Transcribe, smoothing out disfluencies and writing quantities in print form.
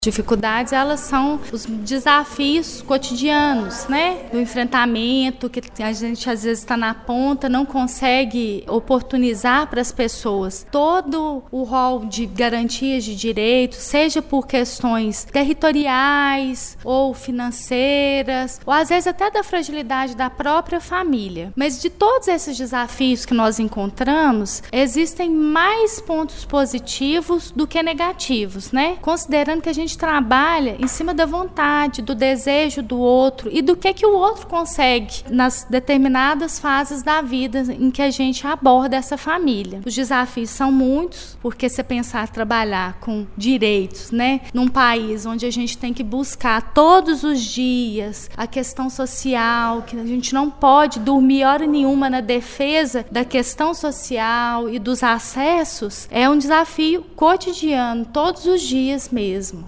Dificuldades, elas são os desafios cotidianos, né? Do enfrentamento, que a gente às vezes está na ponta, não consegue oportunizar para as pessoas todo o rol de garantias de direitos, seja por questões territoriais ou financeiras, ou às vezes até da fragilidade da própria família. Mas de todos esses desafios que nós encontramos, existem mais pontos positivos do que negativos, né? Considerando que a gente trabalha em cima da vontade, do desejo do outro e do que o outro consegue nas determinadas fases da vida em que a gente aborda essa família. Os desafios são muitos, porque se pensar trabalhar com direitos, né, num país onde a gente tem que buscar todos os dias a questão social, que a gente não pode dormir hora nenhuma na defesa da questão social e dos acessos, é um desafio cotidiano, todos os dias mesmo.